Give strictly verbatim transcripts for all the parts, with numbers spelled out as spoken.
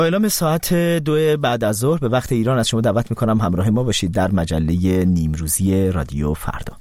اعلام ساعت دو بعد از ظهر به وقت ایران از شما دعوت میکنم همراه ما باشید در مجله نیمروزی رادیو فردا.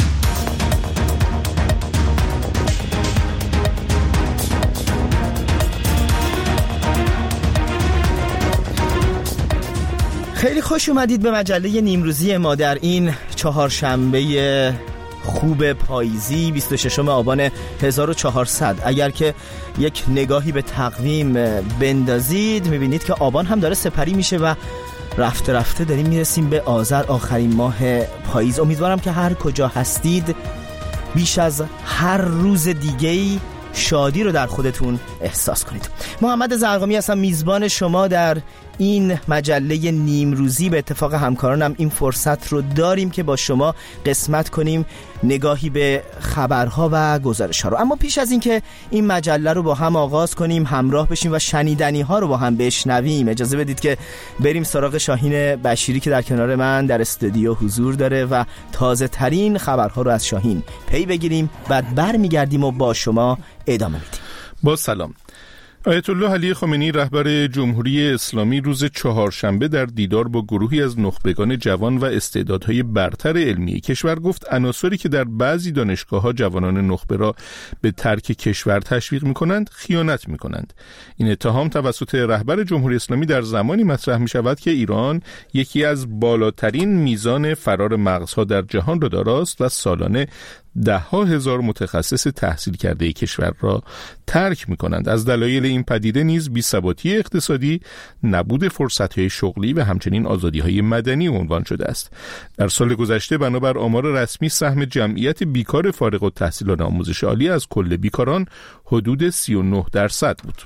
خیلی خوش اومدید به مجله نیمروزی ما در این چهارشنبه خوب پاییزی بیست و ششم آبان هزار و چهارصد. اگر که یک نگاهی به تقویم بندازید میبینید که آبان هم داره سپری میشه و رفته رفته داریم میرسیم به آذر، آخرین ماه پاییز. امیدوارم که هر کجا هستید بیش از هر روز دیگه‌ای شادی رو در خودتون احساس کنید. محمد زرقامی هستم، میزبان شما در این مجله نیمروزی. به اتفاق همکارانم این فرصت رو داریم که با شما قسمت کنیم نگاهی به خبرها و گزارش‌ها رو. اما پیش از این که این مجله رو با هم آغاز کنیم، همراه بشیم و شنیدنی ها رو با هم بشنویم، اجازه بدید که بریم سراغ شاهین بشیری که در کنار من در استودیو حضور داره و تازه ترین خبرها رو از شاهین پی بگیریم، بعد برمیگردیم و با شما ادامه میدیم. با سلام. آیت الله علی خامنه‌ای رهبر جمهوری اسلامی روز چهارشنبه در دیدار با گروهی از نخبگان جوان و استعدادهای برتر علمی کشور گفت عناصری که در بعضی دانشگاه‌ها جوانان نخبه را به ترک کشور تشویق می‌کنند خیانت می‌کنند. این اتهام توسط رهبر جمهوری اسلامی در زمانی مطرح می‌شود که ایران یکی از بالاترین میزان فرار مغزها در جهان را داراست و سالانه ده ها هزار متخصص تحصیل کرده کشور را ترک می کنند. از دلایل این پدیده نیز بی‌ثباتی اقتصادی، نبود فرصت‌های شغلی و همچنین آزادی‌های مدنی عنوان شده است. در سال گذشته بنابر آمار رسمی سهم جمعیت بیکار فارغ التحصیلان آموزش عالی از کل بیکاران حدود سی و نه درصد بود.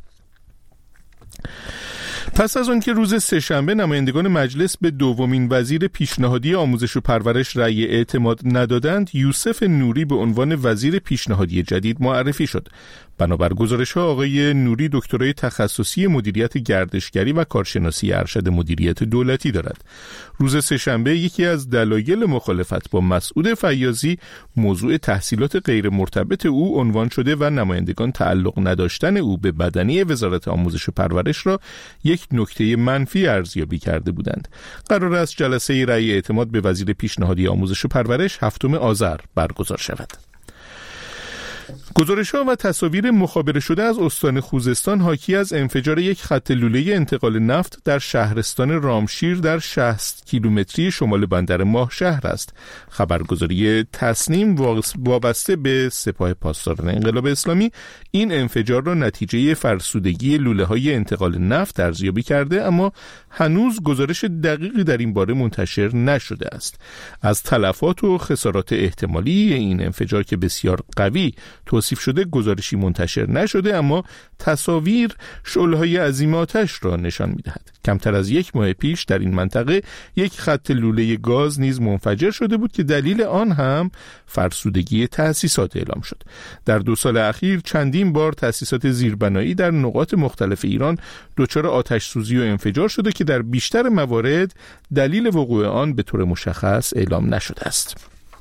پس از آن که روز سه‌شنبه نمایندگان مجلس به دومین وزیر پیشنهادی آموزش و پرورش رأی اعتماد ندادند، یوسف نوری به عنوان وزیر پیشنهادی جدید معرفی شد. بنابر گزارش‌ها آقای نوری دکترای تخصصی مدیریت گردشگری و کارشناسی ارشد مدیریت دولتی دارد. روز سه‌شنبه یکی از دلایل مخالفت با مسعود فیاضی موضوع تحصیلات غیر مرتبط او عنوان شده و نمایندگان تعلق نداشتن او به بدنه وزارت آموزش و پرورش را یک نکته منفی ارزیابی کرده بودند. قرار است جلسه رأی اعتماد به وزیر پیشنهادی آموزش و پرورش هفتم آذر برگزار شود. گزارش‌ها و تصاویر مخابره شده از استان خوزستان حاکی از انفجار یک خط لوله انتقال نفت در شهرستان رامشیر در شصت کیلومتری شمال بندر ماهشهر است. خبرگزاری تصنیم وابسته به سپاه پاسداران انقلاب اسلامی این انفجار را نتیجه فرسودگی لوله‌های انتقال نفت ارزیابی کرده، اما هنوز گزارش دقیقی در این باره منتشر نشده است. از تلفات و خسارات احتمالی این انفجار که بسیار قوی توصیف شده گزارشی منتشر نشده، اما تصاویر شعله‌های عظیم آتش را نشان می‌دهد. کمتر از یک ماه پیش در این منطقه یک خط لوله گاز نیز منفجر شده بود که دلیل آن هم فرسودگی تأسیسات اعلام شد. در دو سال اخیر چندین بار تأسیسات زیربنایی در نقاط مختلف ایران دچار آتش سوزی و انفجار شده که در بیشتر موارد دلیل وقوع آن به طور مشخص اعلام نشده است.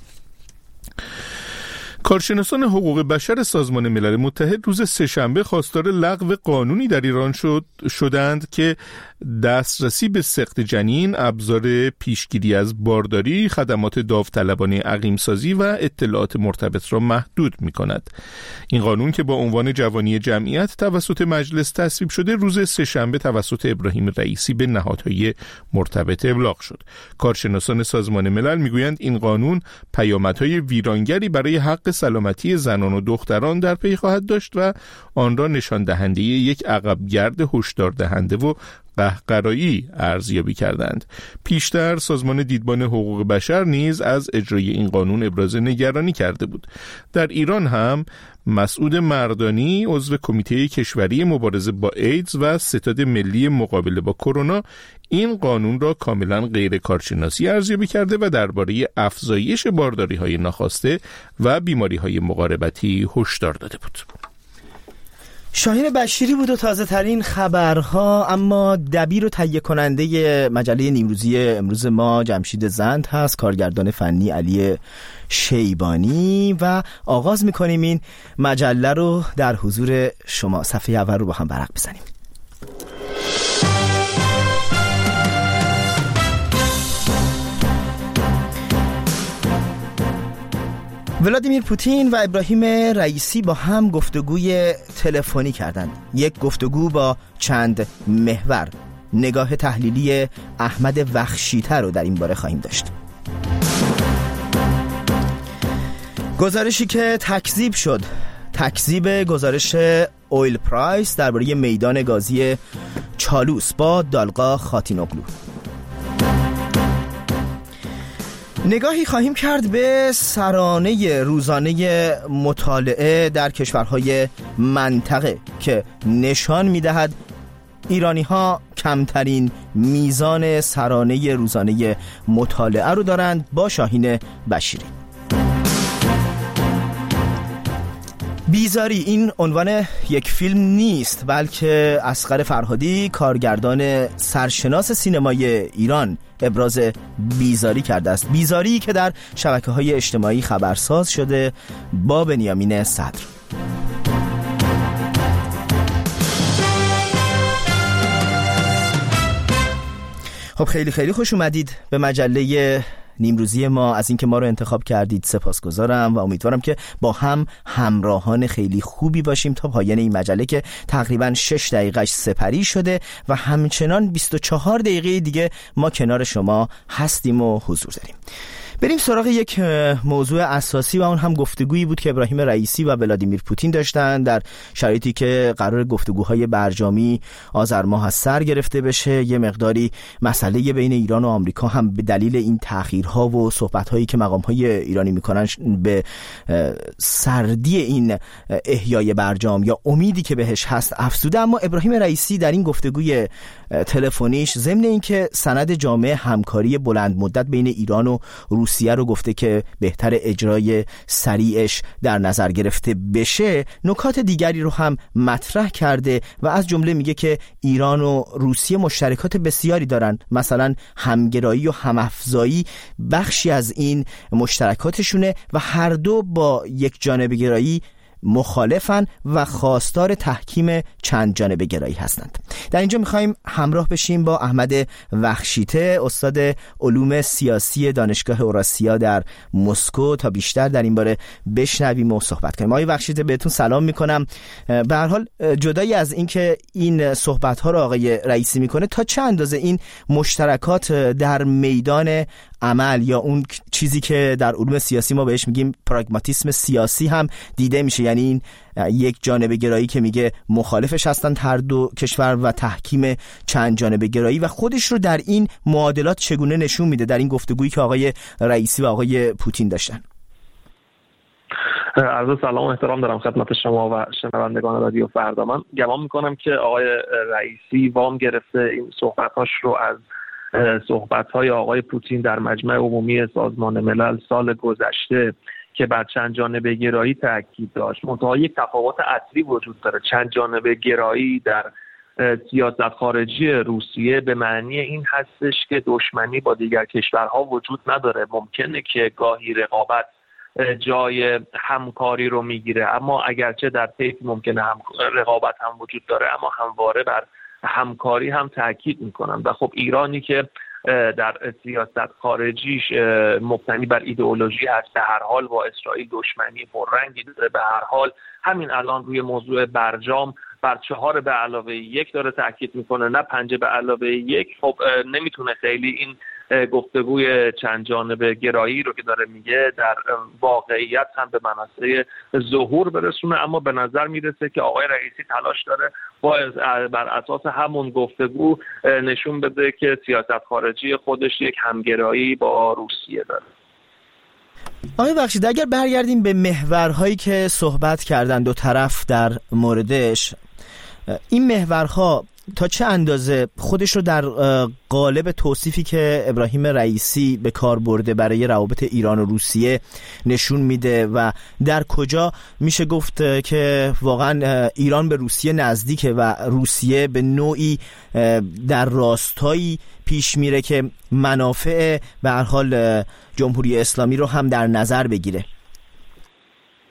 کارشناسان حقوق بشر سازمان ملل متحد روز سه‌شنبه خواستار لغو قانونی در ایران شد شدند که دسترسی به سقط جنین، ابزار پیشگیری از بارداری، خدمات داوطلبانه عقیم‌سازی و اطلاعات مرتبط را محدود می‌کند. این قانون که با عنوان جوانی جمعیت توسط مجلس تصویب شده، روز سه‌شنبه توسط ابراهیم رئیسی به نهادهای مرتبط ابلاغ شد. کارشناسان سازمان ملل می‌گویند این قانون پیامدهای ویرانگری برای حق سلامتی زنان و دختران در پی خواهد داشت و آن را نشان دهنده یک عقبگرد هشدار دهنده و قهقرایی ارزیابی کردند. پیشتر سازمان دیدبان حقوق بشر نیز از اجرای این قانون ابراز نگرانی کرده بود. در ایران هم مسعود مردانی عضو کمیته کشوری مبارزه با ایدز و ستاد ملی مقابله با کرونا این قانون را کاملا غیر کارشناسی ارزیابی کرده و درباره افزایش بارداری‌های ناخواسته و بیماری‌های مقاربتی هشدار داده بود. شاهین بشیری بود و تازه ترین خبرها. اما دبیر و تهیه کننده مجله نیمروزی امروز ما جمشید زند هست، کارگردان فنی علی شیبانی، و آغاز میکنیم این مجله رو در حضور شما. صفحه اول رو با هم ورق بزنیم. ولادیمیر پوتین و ابراهیم رئیسی با هم گفتگوی تلفنی کردند. یک گفتگو با چند محور. نگاه تحلیلی احمد وخشی‌تر رو در این باره خواهیم داشت. گزارشی که تکذیب شد، تکذیب گزارش اویل پرایس درباره میدان گازی چالوس با دالقا خاتینوغلو. نگاهی خواهیم کرد به سرانه روزانه مطالعه در کشورهای منطقه که نشان می‌دهد ایرانی‌ها کمترین میزان سرانه روزانه مطالعه رو دارند با شاهین بشیری. بیزاری این عنوان یک فیلم نیست، بلکه اصغر فرهادی کارگردان سرشناس سینمای ایران ابراز بیزاری کرده است. بیزاری که در شبکه‌های اجتماعی خبرساز شده با بنیامین صدر. خب خیلی خیلی خوش اومدید به مجله نیمروزی ما. از اینکه ما رو انتخاب کردید سپاسگزارم و امیدوارم که با هم همراهان خیلی خوبی باشیم تا پایان این مجله که تقریبا شش دقیقهش سپری شده و همچنان بیست و چهار دقیقه دیگه ما کنار شما هستیم و حضور داریم. بریم سراغ یک موضوع اساسی و اون هم گفتگویی بود که ابراهیم رئیسی و ولادیمیر پوتین داشتن در شرایطی که قرار گفتگوهای برجامی آذر ماه از سر گرفته بشه. یه مقداری مسئله بین ایران و آمریکا هم به دلیل این تأخیرها و صحبت‌هایی که مقام‌های ایرانی می‌کنن به سردی این احیای برجام یا امیدی که بهش هست افزوده. اما ابراهیم رئیسی در این گفتگوی تلفنیش ضمن اینکه سند جامع همکاری بلند مدت بین ایران و روسیه رو گفته که بهتر اجرای سریعش در نظر گرفته بشه، نکات دیگری رو هم مطرح کرده و از جمله میگه که ایران و روسیه مشترکات بسیاری دارن، مثلا همگرایی و همافزایی بخشی از این مشترکاتشونه و هر دو با یک جانبه گرایی مخالفن و خواستار تحکیم چند جانبه گرایی هستند. در اینجا میخوایم همراه بشیم با احمد وخشیته، استاد علوم سیاسی دانشگاه اوراسیا در مسکو تا بیشتر در این باره بشنویم و صحبت کنیم. آقای وخشیته بهتون سلام میکنم. به هر حال جدایی از این که این صحبت ها رو آقای رئیسی میکنه، تا چه اندازه این مشترکات در میدان عمل یا اون چیزی که در علوم سیاسی ما بهش میگیم پراگماتیسم سیاسی هم دیده میشه، یعنی این یک جانبه گرایی که میگه مخالفش هستن هر دو کشور و تحکیم چند جانبه گرایی و خودش رو در این معادلات چگونه نشون میده در این گفتگویی که آقای رئیسی و آقای پوتین داشتن. عرض سلام و احترام دارم خدمت شما و شنوندگان رادیو فردا. من گمان میکنم که آقای رئیسی وام گرفته این صحبتاش رو از صحبت‌های آقای پوتین در مجمع عمومی سازمان ملل سال گذشته که بر چند جانبه گرایی تاکید داشت. منتها یک تفاوت اصلی وجود داره. چند جانبه گرایی در سیاست خارجی روسیه به معنی این هستش که دشمنی با دیگر کشورها وجود نداره. ممکنه که گاهی رقابت جای همکاری رو میگیره، اما اگرچه در طیف ممکنه هم رقابت هم وجود داره، اما همواره بر همکاری هم تاکید میکنن. و خب ایرانی که در سیاست خارجیش مبتنی بر ایدئولوژی هست، به هر حال با اسرائیل دشمنی پررنگی داره، به هر حال همین الان روی موضوع برجام بر چهار به علاوه یک داره تاکید میکنه، نه پنج به علاوه یک. خب نمیتونه خیلی این گفتگوی چند جانبه گرایی رو که داره میگه در واقعیت هم به منصه ظهور برسونه، اما به نظر میرسه که آقای رئیسی تلاش داره با بر اساس همون گفتگو نشون بده که سیاست خارجی خودش یک همگرایی با روسیه داره. آقای بخشید، اگر برگردیم به محورهایی که صحبت کردن دو طرف در موردش، این محورها تا چه اندازه خودش رو در قالب توصیفی که ابراهیم رئیسی به کار برده برای روابط ایران و روسیه نشون میده و در کجا میشه گفت که واقعا ایران به روسیه نزدیکه و روسیه به نوعی در راستایی پیش میره که منافع به هر حال جمهوری اسلامی رو هم در نظر بگیره؟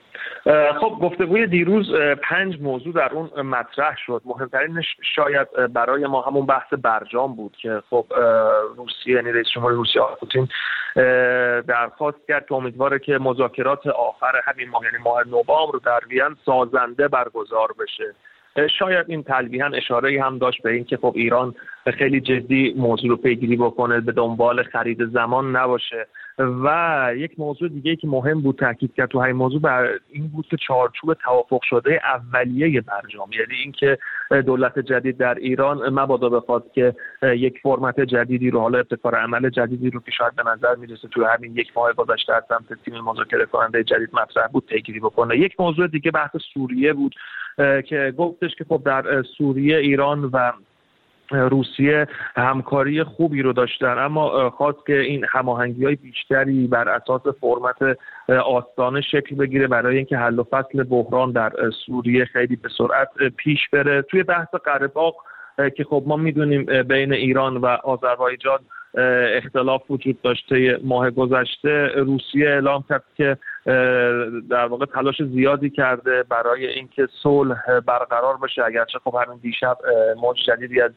خب گفتگوی دیروز پنج موضوع در اون مطرح شد. مهمترینش شاید برای ما همون بحث برجام بود که خب روسیه، یعنی رئیس جمهور روسیه پوتین درخواست کرد که امیدواره که مذاکرات آخر همین ماه، یعنی ماه نوامبر در وین سازنده برگزار بشه. شاید این تلویحاً اشاره‌ای هم داشت به این که خب ایران خیلی جدی موضوع رو پیگیری بکنه، به دنبال خرید زمان نباشه. و یک موضوع دیگه که مهم بود تاکید کرد تو همین موضوع بر این بود که چارچوب توافق شده اولیه برجام، یعنی اینکه دولت جدید در ایران مبادا بخواد که یک فرمت جدیدی رو، حالا ابتکار عمل جدیدی رو که شاید به نظر میرسه تو همین یک ماه گذشته از سمت تیم مذاکره کننده جدید مطرح بود پیگیری بکنه. یک موضوع دیگه بحث سوریه بود که گفتش که خب در سوریه ایران و روسیه همکاری خوبی رو داشتن، اما خواست که این هماهنگی‌های بیشتری بر اساس فرمت آستانه شکل بگیره برای اینکه حل و فصل بحران در سوریه خیلی به سرعت پیش بره. توی بحث قره باغ که خب ما میدونیم بین ایران و آذربایجان اختلاف وجود داشته، ماه گذشته روسیه اعلام کرد که در واقع تلاش زیادی کرده برای اینکه صلح برقرار بشه، اگرچه خب همین دیشب موج جدیدی از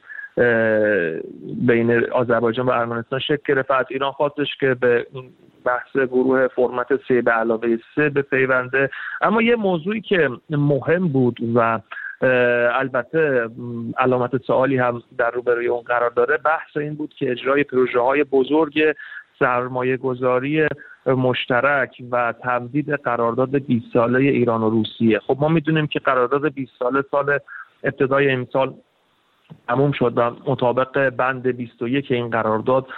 بین آذربایجان و ارمنستان شکل گرفت. از ایران خواستش که به این بحث گروه فرمت سه به علاوه سه بپیونده. اما یه موضوعی که مهم بود و البته علامت سوالی هم در روبروی اون قرار داره، بحث این بود که اجرای پروژه‌های بزرگ سرمایه گذاری مشترک و تمدید قرارداد بیست ساله ایران و روسیه. خب ما میدونیم که قرارداد بیست ساله سال ابتدای امسال تموم شد و مطابق بند بیست و یک این قرارداد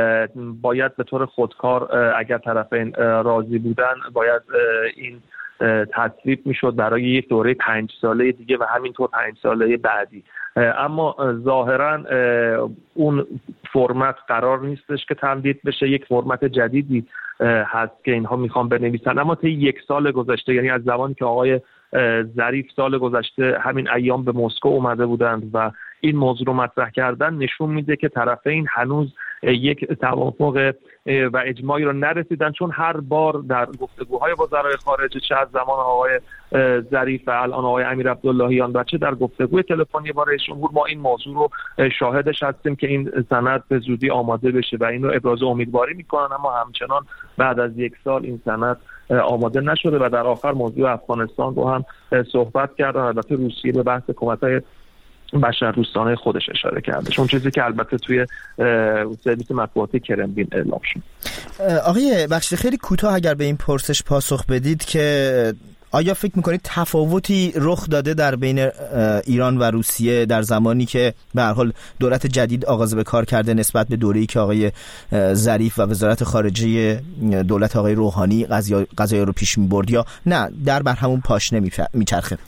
باید به طور خودکار اگر طرفین راضی بودن باید این تصویب میشد برای یک دوره پنج ساله دیگه و همینطور پنج ساله بعدی. اما ظاهرا اون فرمت قرار نیستش که تمدید بشه، یک فرمت جدیدی هست که اینها میخوان بنویسن. اما طی یک سال گذشته، یعنی از زمانی که آقای ظریف سال گذشته همین ایام به مسکو اومده بودند و این موضوع رو مطرح کردن، نشون میده که طرفین هنوز یک توافق و اجماعی رو نرسیدن، چون هر بار در گفتگوهای وزرای خارجه، چه از زمان آقای ظریف و الان آقای امیر عبداللهیان و چه در گفتگوی تلفنی با رئیس جمهور، ما این موضوع رو شاهدش هستیم که این سند به زودی آماده بشه و این رو ابراز امیدواری میکنن. اما همچنان بعد از یک سال این سند آماده نشده و در آخر موضوع افغانستان رو هم صحبت کردن. البته روسیه به بحث کمک‌های بشر دوستانه خودش اشاره کرده، چون چیزی که البته توی سرویس مطبوعاتی کرملین اعلام شد. آقای بخشی خیلی کوتاه اگر به این پرسش پاسخ بدید که آیا فکر میکنید تفاوتی رخ داده در بین ایران و روسیه در زمانی که به هر حال دولت جدید آغاز به کار کرده نسبت به دوره‌ای که آقای ظریف و وزارت خارجه دولت آقای روحانی قضایا رو پیش می‌برد، یا نه در بر همون پاشنه میچرخه؟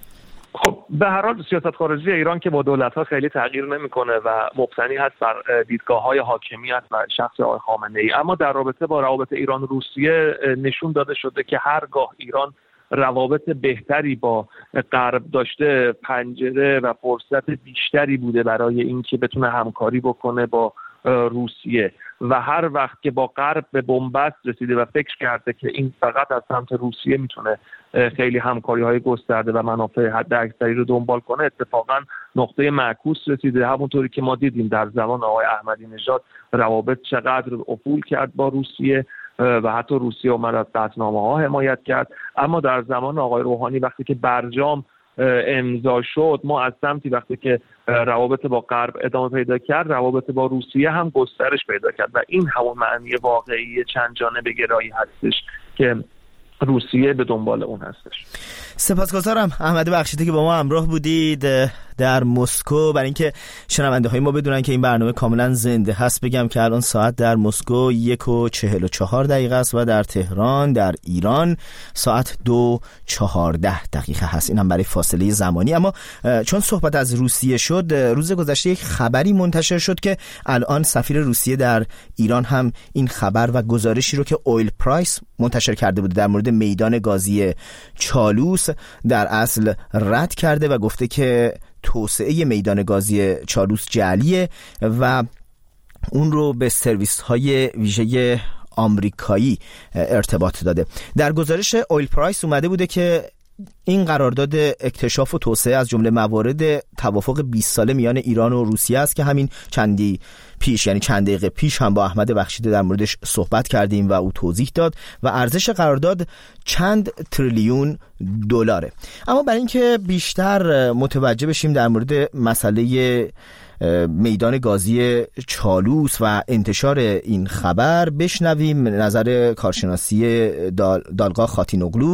خب به هر حال سیاست خارجی ایران که با دولت‌ها خیلی تغییر نمی‌کنه و مبتنی هست بر دیدگاه‌های حاکمیت و شخص آقای خامنه‌ای. اما در رابطه با روابط ایران و روسیه نشون داده شده که هرگاه ایران روابط بهتری با غرب داشته، پنجره و فرصت بیشتری بوده برای اینکه بتونه همکاری بکنه با روسیه و هر وقت که با غرب به بنبست رسیده و فکر کرده که این فقط از سمت روسیه میتونه خیلی همکاری‌های گسترده و منافع حداکثری رو دنبال کنه، اتفاقا نقطه معکوس رسیده. همونطوری که ما دیدیم در زمان آقای احمدی نژاد روابط چقدر افول کرد با روسیه و حتی روسیه اومد از قطعنامه‌ها حمایت کرد. اما در زمان آقای روحانی وقتی که برجام امضا شد، ما از سمتی وقتی که روابط با غرب ادامه پیدا کرد، روابط با روسیه هم گسترش پیدا کرد و این همون معنی واقعی چند جانبه گرایی هستش که روسیه به دنبال اون هستش. سپاسگزارم احمد بخشیده که با ما همراه بودید در مسکو. برای اینکه شنونده های ما بدونن که این برنامه کاملا زنده هست، بگم که الان ساعت در مسکو یک و چهل و چهار دقیقه است و در تهران در ایران ساعت دو چهارده دقیقه هست. این هم برای فاصله زمانی. اما چون صحبت از روسیه شد، روز گذشته یک خبری منتشر شد که الان سفیر روسیه در ایران هم این خبر و گزارشی رو که اویل پرایس منتشر کرده بود در مورد میدان گازی چالوس در اصل رد کرده و گفته که توسعه میدان گازی چالوس جعلیه و اون رو به سرویس های ویژه آمریکایی ارتباط داده. در گزارش اویل پرایس اومده بوده که این قرارداد اکتشاف و توسعه از جمله موارد توافق بیست ساله میان ایران و روسیه است که همین چندی پیش، یعنی چند دقیقه پیش هم با احمد بخشیده در موردش صحبت کردیم و او توضیح داد و ارزش قرارداد چند تریلیون دلاره. اما برای اینکه بیشتر متوجه بشیم در مورد مسئله میدان گازی چالوس و انتشار این خبر، بشنویم نظر کارشناسی دال... دالقا خاتینوغلو،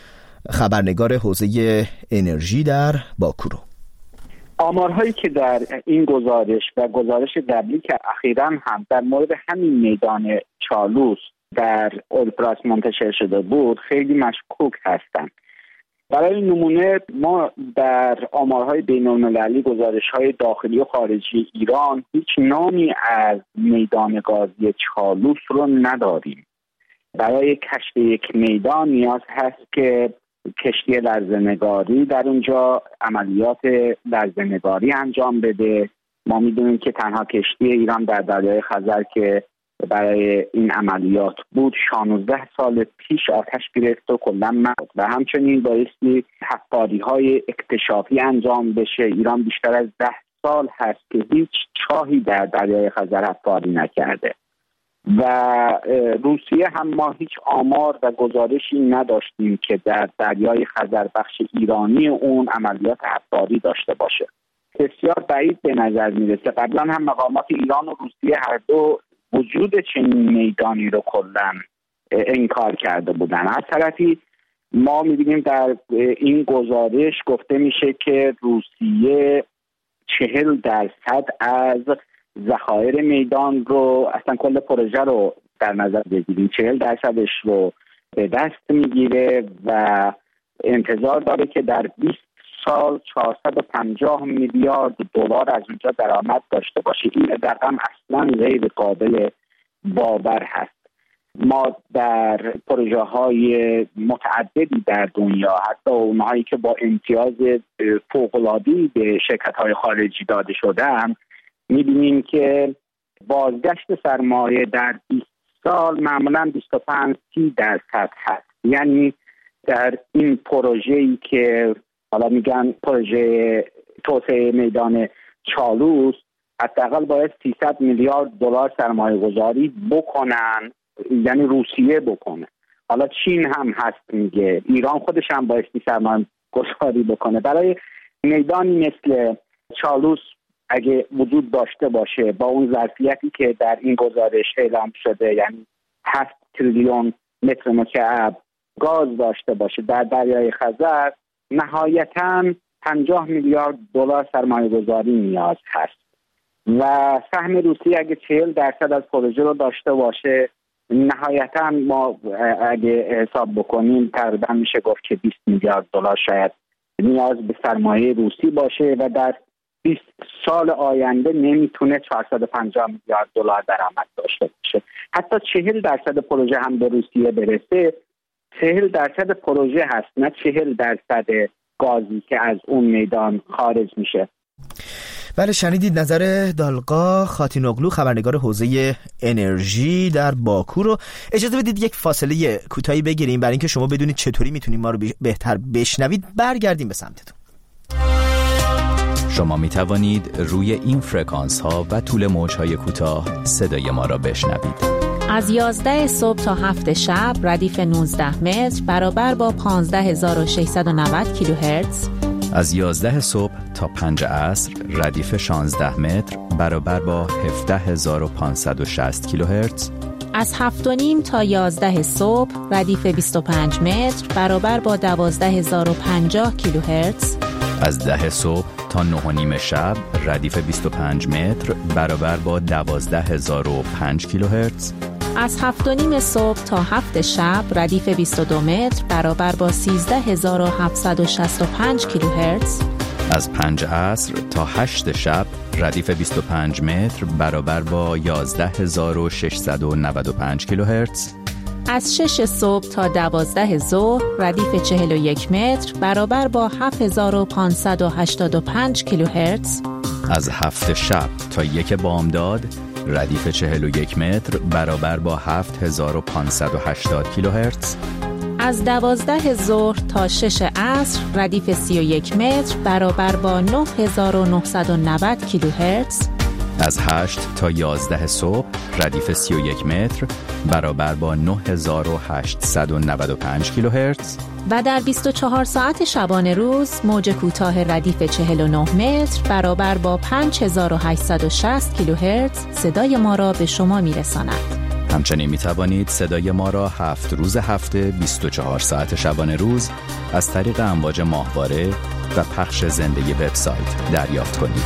خبرنگار حوزه انرژی در باکو رو. آمارهایی که در این گزارش و گزارش قبلی که اخیراً هم در مورد همین میدان چالوس در اویل پرایس منتشر شده بود خیلی مشکوک هستند. برای نمونه ما در آمارهای بین‌المللی، گزارش‌های داخلی و خارجی ایران هیچ نامی از میدان گازی چالوس رو نداریم. برای کشف یک میدان نیاز هست که کشتی لرزه‌نگاری در اونجا عملیات لرزه‌نگاری انجام بده. ما میدونیم که تنها کشتی ایران در دریای خزر که برای این عملیات بود شانزده سال پیش آتش گرفت و کلا مرد و همچنین بایستی حفاری‌های اکتشافی انجام بشه. ایران بیشتر از ده سال هست که هیچ چاهی در دریای خزر حفاری نکرده و روسیه هم ما هیچ آمار و گزارشی نداشتیم که در دریای خزر بخش ایرانی اون عملیات حفاری داشته باشه. بسیار بعید به نظر میرسه. قبلا هم مقامات ایران و روسیه هر دو وجود چنین میدانی رو کلا انکار کرده بودن. از طرفی ما می‌بینیم در این گزارش گفته میشه که روسیه چهل درصد از ذخایر میدان رو، اصلا کل پروژه رو در نظر بگیریم، چهل درصدش رو به دست میگیره و انتظار داره که در بیست سال چهارصد و پنجاه میلیارد دلار از اونجا درآمد داشته باشه. این رقم اصلا غیر قابل باور هست. ما در پروژه های متعددی در دنیا، حتی اونهایی که با امتیاز فوق‌العاده‌ای به شرکت های خارجی داده شدن، می‌بینیم که بازگشت سرمایه در بیست سال معمولاً بیست و پنج سی درصد هست. یعنی در این پروژه‌ای که حالا میگن پروژه توسعه میدان چالوس، حداقل باید سیصد میلیارد دلار سرمایه گذاری بکنن، یعنی روسیه بکنه. حالا چین هم هست میگه، ایران خودش هم باید سرمایه گذاری بکنه. برای میدانی مثل چالوس اگه وجود داشته باشه با اون ظرفیتی که در این گزارش اعلام شده، یعنی هفت تریلیون متر مکعب گاز داشته باشه در دریای خزر، نهایتاً پنجاه میلیارد دلار سرمایه گذاری نیاز هست و سهم روسیه اگه چهل درصد از پروژه رو داشته باشه، نهایتاً ما اگه حساب بکنیم تقریبا میشه گفت که بیست میلیارد دلار شاید نیاز به سرمایه روسی باشه و در بیست سال آینده نمیتونه چهارصد و پنجاه میلیارد دلار درآمد داشته باشه. حتی چهل درصد پروژه هم به روسیه برسه، چهل درصد پروژه هست، نه چهل درصد گازی که از اون میدان خارج میشه. بله، شنیدید نظر دالقا خاتینوغلو، خبرنگار حوزه انرژی در باکو رو. اجازه بدید یک فاصله کوتاهی بگیریم برای اینکه شما بدونید چطوری میتونید ما رو بهتر بشنوید. برگردیم به سمتتون. شما می توانید روی این فرکانس ها و طول موج های کوتاه صدای ما را بشنوید. از یازده صبح تا هفت شب ردیف نوزده متر برابر با پانزده هزار و ششصد و نود کیلوهرتز. از یازده صبح تا پنج عصر ردیف شانزده متر برابر با هفده هزار و پانصد و شصت کیلوهرتز. از هفت و نیم تا یازده صبح ردیف بیست و پنج متر برابر با دوازده هزار و پنجاه کیلوهرتز. از ده صبح تا نه و نیم شب ردیف بیست و پنج متر برابر با دوازده هزار و پنج کیلوهرتز. از هفت و نیم صبح تا هفت شب ردیف بیست و دو متر برابر با سیزده هزار و هفتصد و شصت و پنج کیلوهرتز. از پنج عصر تا هشت شب ردیف بیست و پنج متر برابر با یازده هزار و ششصد و نود و پنج کیلوهرتز. از شش صبح تا دوازده ظهر ردیف چهل و یک متر برابر با هفت هزار و پانصد و هشتاد و پنج کیلوهرتز. از هفت شب تا یک بامداد ردیف چهل و یک متر برابر با هفت هزار و پانصد و هشتاد کیلوهرتز. از دوازده ظهر تا شش عصر ردیف سی و یک متر برابر با نه هزار و نهصد و نود کیلوهرتز. از هشت تا یازده صبح ردیف سی و یک متر برابر با نه هزار و هشتصد و نود و پنج کیلوهرتز. و در بیست و چهار ساعت شبانه روز موج کوتاه ردیف چهل و نه متر برابر با پنج هزار و هشتصد و شصت کیلوهرتز صدای ما را به شما میرساند. همچنین می توانید صدای ما را هفت روز هفته بیست و چهار ساعت شبانه روز از طریق امواج ماهواره و پخش زنده وبسایت دریافت کنید.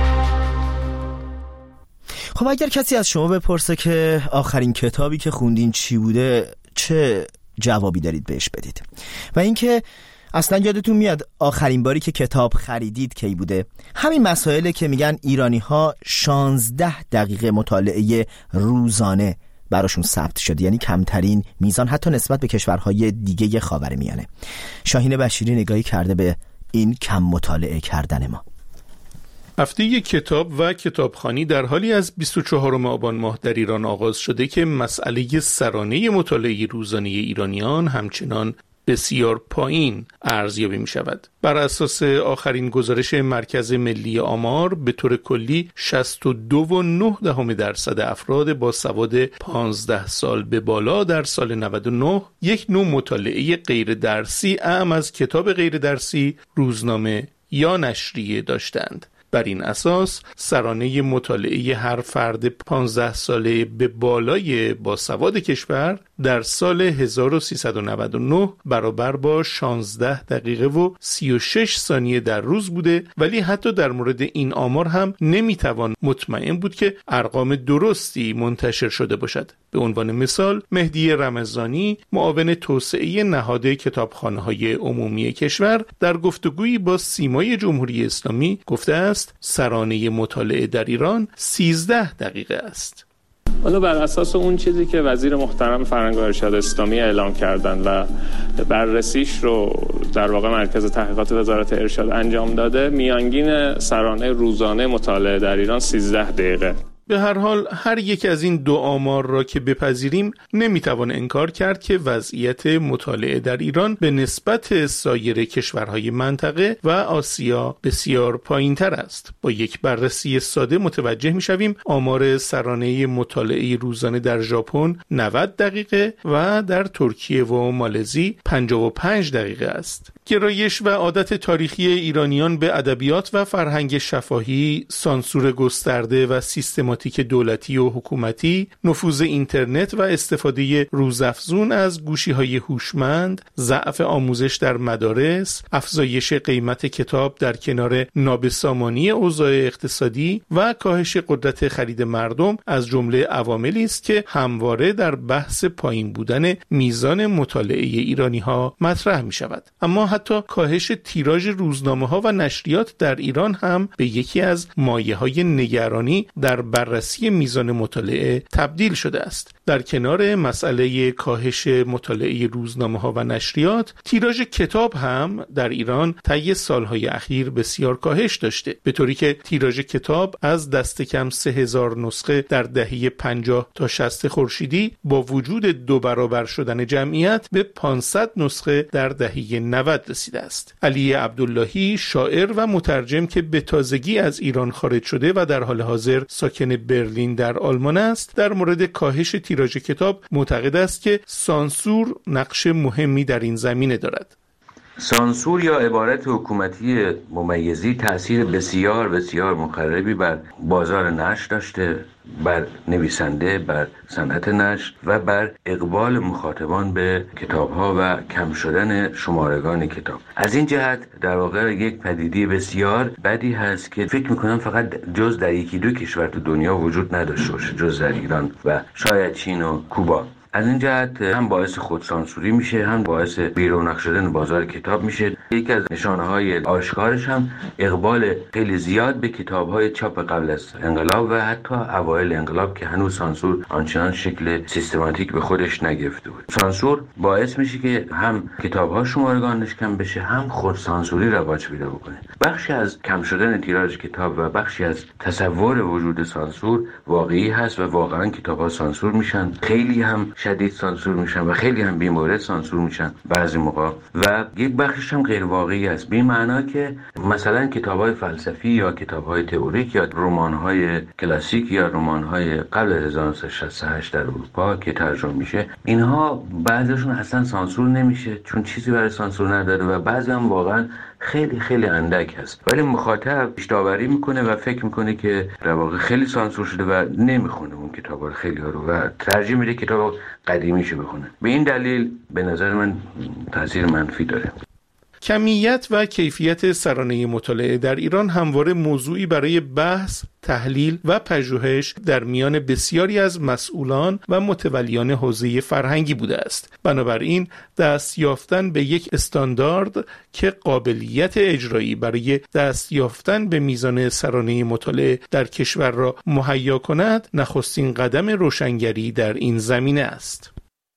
خب اگر کسی از شما بپرسه که آخرین کتابی که خوندین چی بوده، چه جوابی دارید بهش بدید؟ و اینکه اصلا یادتون میاد آخرین باری که کتاب خریدید کی بوده؟ همین مسائله که میگن ایرانی ها شانزده دقیقه مطالعه روزانه براشون ثبت شده، یعنی کمترین میزان حتی نسبت به کشورهای دیگه خاورمیانه. شاهین بشیری نگاهی کرده به این کم مطالعه کردن ما. هفته کتاب و کتابخوانی در حالی از بیست و چهارم آبان ماه در ایران آغاز شده که مسئله سرانه مطالعه روزانه ایرانیان همچنان بسیار پایین ارزیابی می شود. بر اساس آخرین گزارش مرکز ملی آمار به طور کلی شصت و دو و نه دهم درصد افراد با سواد پانزده سال به بالا در سال نود و نه یک نوع مطالعه غیر درسی اعم از کتاب غیر درسی، روزنامه یا نشریه داشتند. بر این اساس سرانه مطالعه هر فرد پانزده ساله به بالای باسواد کشور در سال هزار و سیصد و نود و نه برابر با شانزده دقیقه و سی و شش ثانیه در روز بوده، ولی حتی در مورد این آمار هم نمیتوان مطمئن بود که ارقام درستی منتشر شده باشد. به عنوان مثال مهدی رمضانی، معاون توسعه نهاد کتابخانه‌های عمومی کشور، در گفتگویی با سیمای جمهوری اسلامی گفته است سرانه مطالعه در ایران سیزده دقیقه است. حالا بر اساس اون چیزی که وزیر محترم فرهنگ و ارشاد اسلامی اعلام کردن و بررسیش رو در واقع مرکز تحقیقات وزارت ارشاد انجام داده، میانگین سرانه روزانه مطالعه در ایران سیزده دقیقه. به هر حال هر یک از این دو آمار را که بپذیریم نمیتوان انکار کرد که وضعیت مطالعه در ایران به نسبت سایر کشورهای منطقه و آسیا بسیار پایین‌تر است. با یک بررسی ساده متوجه میشویم آمار سرانه مطالعه روزانه در ژاپن نود دقیقه و در ترکیه و مالزی پنجاه و پنج دقیقه است. گرایش و عادت تاریخی ایرانیان به ادبیات و فرهنگ شفاهی، سانسور گسترده و سیستماتیک دولتی و حکومتی، نفوذ اینترنت و استفاده روزافزون از گوشی‌های هوشمند، ضعف آموزش در مدارس، افزایش قیمت کتاب در کنار نابسامانی اوضاع اقتصادی و کاهش قدرت خرید مردم از جمله عواملی است که همواره در بحث پایین بودن میزان مطالعه ایرانی‌ها مطرح می‌شود. اما حتی کاهش تیراژ روزنامه‌ها و نشریات در ایران هم به یکی از مایه‌های نگرانی در بررسی میزان مطالعه تبدیل شده است. در کنار مسئله کاهش مطالعه روزنامه‌ها و نشریات، تیراژ کتاب هم در ایران طی سالهای اخیر بسیار کاهش داشته، به طوری که تیراژ کتاب از دست کم سه هزار نسخه در دهه پنجاه تا شصت خورشیدی با وجود دو برابر شدن جمعیت به پانصد نسخه در دهه نود رسیده است. علی عبداللهی، شاعر و مترجم که به تازگی از ایران خارج شده و در حال حاضر ساکن برلین در آلمان است، در مورد کاهش تیراژ کتاب معتقد است که سانسور نقش مهمی در این زمینه دارد. سانسور یا عبارت حکومتی ممیزی تأثیر بسیار بسیار مخربی بر بازار نشر داشته، بر نویسنده، بر صنعت نشر و بر اقبال مخاطبان به کتاب‌ها و کم شدن شمارگان کتاب. از این جهت در واقع یک پدیده بسیار بدی هست که فکر می‌کنم فقط جز در یکی دو کشور تو دنیا وجود نداشته باشه، جز در ایران و شاید چین و کوبا. از این جهت هم باعث خودسانسوری میشه، هم باعث بیرونق شدن بازار کتاب میشه. یکی از نشانه‌های آشکارش هم اقبال خیلی زیاد به کتاب‌های چاپ قبل از انقلاب و حتی اوایل انقلاب که هنوز سانسور آنچنان شکل سیستماتیک به خودش نگرفته بود. سانسور باعث میشه که هم کتاب‌ها شمارگانش کم بشه، هم خودسانسوری رواج پیدا بکنه. بخشی از کم شدن تیراژ کتاب و بخشی از تصور وجود سانسور واقعی هست و واقعا کتاب‌ها سانسور میشن، خیلی هم شدید سانسور میشن و خیلی هم بی‌مورد سانسور میشن بعضی موقع، و یک بخشش هم غیر واقعی است، به این معنا که مثلا کتاب‌های فلسفی یا کتاب‌های تئوریک یا رمان‌های کلاسیک یا رمان‌های قبل از هزار و نهصد و شصت و هشت در اروپا که ترجمه میشه، اینها بعضیشون اصلا سانسور نمیشه چون چیزی برای سانسور نداره و بعضی هم واقعا خیلی خیلی اندک هست، ولی مخاطب اشتباهی میکنه و فکر میکنه که در واقع خیلی سانسور شده و نمیخونه اون کتابا رو خیلی ها رو و ترجیح میده کتاب قدیمیشو بخونه. به این دلیل به نظر من تاثیر منفی داره. کمیت و کیفیت سرانه مطالعه در ایران همواره موضوعی برای بحث، تحلیل و پژوهش در میان بسیاری از مسئولان و متولیان حوزه فرهنگی بوده است. بنابراین دست یافتن به یک استاندارد که قابلیت اجرایی برای دست یافتن به میزان سرانه مطالعه در کشور را مهیا کند، نخستین قدم روشنگری در این زمینه است.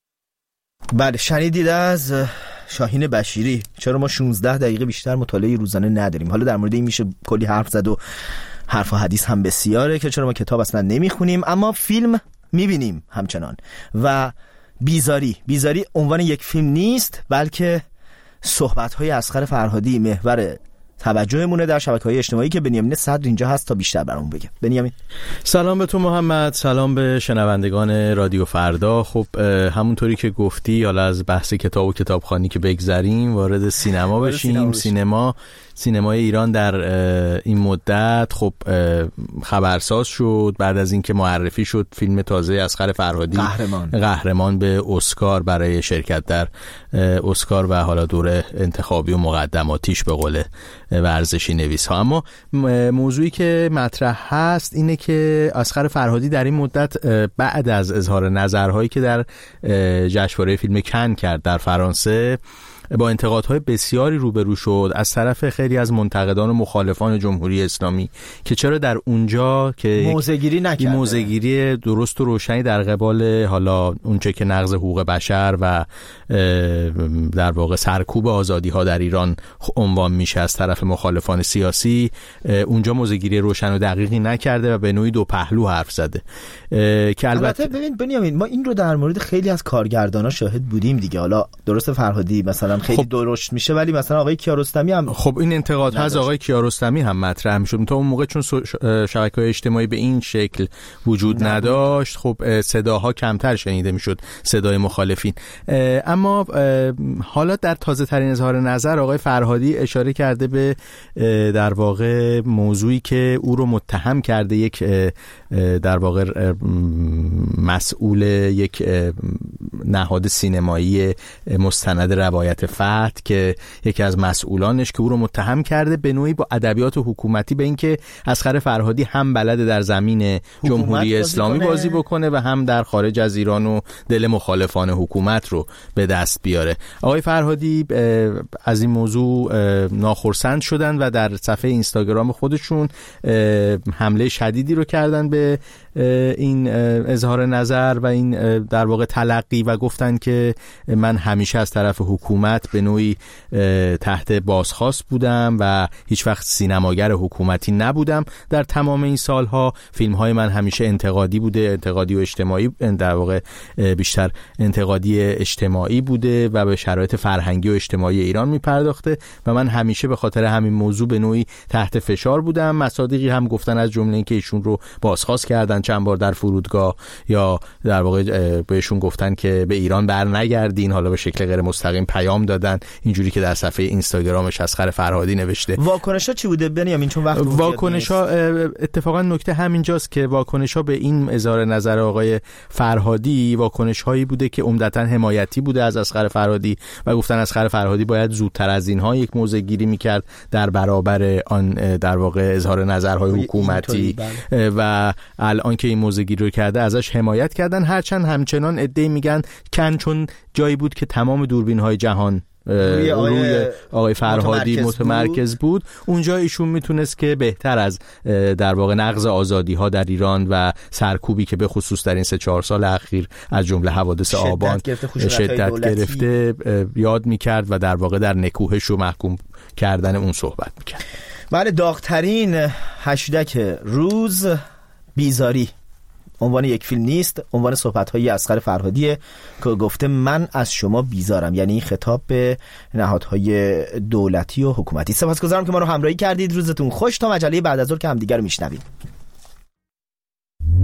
بله، شنیدید از شاهین بشیری. چرا ما شانزده دقیقه بیشتر مطالعه روزانه نداریم؟ حالا در مورد این میشه کلی حرف زد و حرف و حدیث هم بسیاره که چرا ما کتاب اصلا نمیخونیم اما فیلم میبینیم همچنان. و بیزاری بیزاری عنوان یک فیلم نیست، بلکه صحبت‌های اصغر فرهادی محور توجهمونه در شبکه‌های اجتماعی که بنیامین صدر اینجا هست تا بیشتر برامون بگه. بنیامین سلام به تو محمد، سلام به شنوندگان رادیو فردا. خب همونطوری که گفتی، حالا از بحث کتاب و کتابخوانی که بگذریم وارد سینما بشیم. سینما سینمای ایران در این مدت خب خبرساز شد بعد از اینکه معرفی شد فیلم تازه اصغر فرهادی قهرمان قهرمان به اسکار برای شرکت در اسکار و حالا دوره انتخابی و مقدماتیش به قول ورزشی نویس ها. اما موضوعی که مطرح هست اینه که اصغر فرهادی در این مدت بعد از اظهار نظرهایی که در جشنواره فیلم کن کرد در فرانسه با انتقادهای بسیاری روبرو شد از طرف خیلی از منتقدان و مخالفان جمهوری اسلامی که چرا در اونجا که موضع‌گیری نکرده، موضع‌گیری درست و روشنی در قبال حالا اونچه که نقض حقوق بشر و در واقع سرکوب آزادی‌ها در ایران عنوان میشه از طرف مخالفان سیاسی، اونجا موضع‌گیری روشن و دقیقی نکرده و به نوعی دو پهلو حرف زده که البته ببین بنیامین ما این رو در مورد خیلی از کارگردانا شاهد بودیم دیگه. حالا درست فرهادی مثلا خیلی خب درشت میشه ولی مثلا آقای کیارستمی هم خب این انتقاد از آقای کیارستمی هم مطرح میشد تا اون موقع چون شبکه‌های اجتماعی به این شکل وجود نداشت خب صداها کمتر شنیده میشد، صدای مخالفین. اما حالا در تازه ترین اظهار نظر آقای فرهادی اشاره کرده به در واقع موضوعی که او رو متهم کرده یک در واقع مسئول یک نهاد سینمایی مستند روایت فتح که یکی از مسئولانش که او رو متهم کرده به نوعی با ادبیات حکومتی به اینکه اصغر فرهادی هم بلد در زمین جمهوری اسلامی بازی, بازی بکنه و هم در خارج از ایران و دل مخالفان حکومت رو به دست بیاره. آقای فرهادی از این موضوع ناخرسند شدن و در صفحه اینستاگرام خودشون حمله شدیدی رو کردن به این اظهار نظر و این در واقع تلقی و گفتن که من همیشه از طرف حکومت به نوعی تحت بازخواست بودم و هیچ وقت سینماگر حکومتی نبودم. در تمام این سالها فیلم‌های من همیشه انتقادی بوده، انتقادی و اجتماعی، در واقع بیشتر انتقادی اجتماعی بوده و به شرایط فرهنگی و اجتماعی ایران می‌پرداخته و من همیشه به خاطر همین موضوع به نوعی تحت فشار بودم. مصادیقی هم گفتن از جمله اینکه ایشون رو بازخواست کردن چند بار در فرودگاه یا در واقع بهشون گفتن که به ایران بر نگردین، حالا به شکل غیر مستقیم پیام انجام دادن، اینجوری که در صفحه اینستاگرامش اسقر فرهادی نوشته. واکنش‌ها چی بوده بنیامین؟ چون وقت واکنش‌ها اتفاقا نکته همینجاست که واکنش‌ها به این اظهار نظر آقای فرهادی واکنش‌هایی بوده که عمدتاً حمایتی بوده از اسقر فرهادی و گفتن اسقر فرهادی باید زودتر از اینها یک موضع گیری می‌کرد در برابر آن در واقع اظهار نظرهای حکومتی و الان که این موضع گیری رو کرده ازش حمایت کردن. هرچند همچنان عده‌ای میگن کن چون جایی بود که تمام دوربین‌های جهان روی آقای, روی آقای فرهادی متمرکز, متمرکز بود. بود اونجا ایشون میتونست که بهتر از در واقع نقض آزادی ها در ایران و سرکوبی که به خصوص در این سه چهار سال اخیر از جمله حوادث آبان شدت گرفته یاد میکرد و در واقع در نکوهش و محکوم کردن اون صحبت میکرد. بله، داغترین هشتگ روز بیزاری عنوان یک فیلم نیست، عنوان صحبت‌های اسقر فرهادی که گفته من از شما بیزارم، یعنی خطاب به نهادهای دولتی و حکومتی. سپاسگزارم که ما رو همراهی کردید. روزتون خوش. تا مجله بعد از ظهر که همدیگر رو میشنویم.